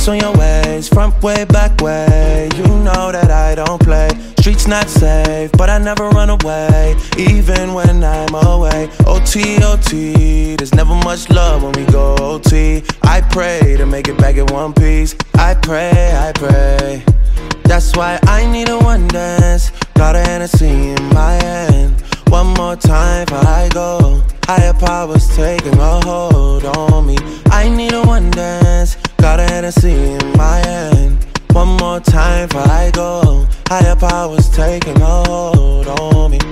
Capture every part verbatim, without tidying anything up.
ice on your waist, front way, back way. You know that I don't play. Streets not safe, but I never run away, even when I'm away. O T, O T, there's never much love when we go O T. I pray to make it back in one piece. I pray, I pray. That's why I need a one dance. Got a Hennessy in my hand. One more time before I go. Higher powers taking a hold on me. I need a one dance. Got a Hennessy in my hand. One more time before I go. Higher powers taking a hold on me.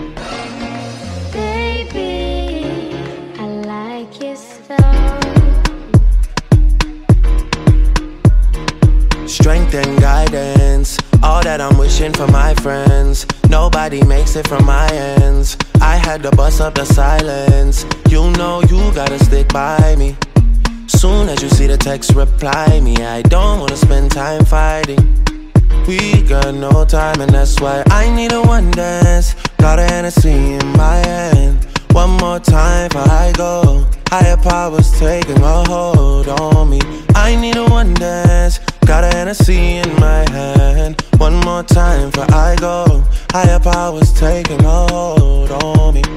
Baby, I like your so. Strength and guidance, all that I'm wishing for my friends. Nobody makes it from my ends. I had to bust up the silence. You know you gotta stick by me. Soon as you see the text, reply me. I don't wanna spend time fighting. We got no time, and that's why I need a one dance. Got a Hennessy in my hand. One more time before I go. Higher powers taking a hold on me. I need a one dance. Got a Hennessy in my hand. One more time before I go. Higher powers taking a hold on me.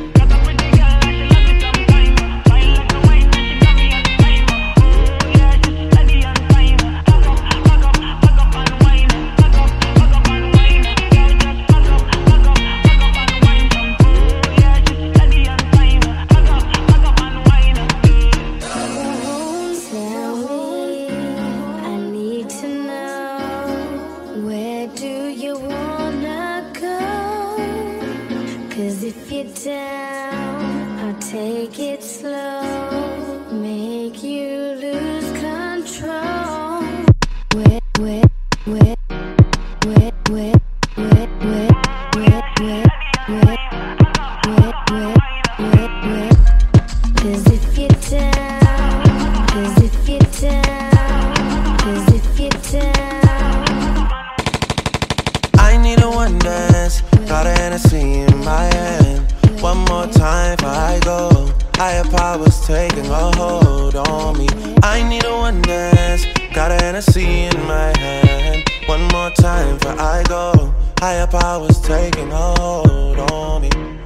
If you're down, I'll take it slow, make you lose control. Wet, wet, wet, wet, wet, wet, wet, wet, wet, wet, wet, wet, wet, wet. 'Cause if you're down, 'cause if you're down, 'cause if you're down. I need a one dance. Got a Hennessy in my hand. One more time before I go. Higher powers taking a hold on me. I need a one dance. Got a Hennessy in my hand. One more time before I go. Higher powers taking a hold on me.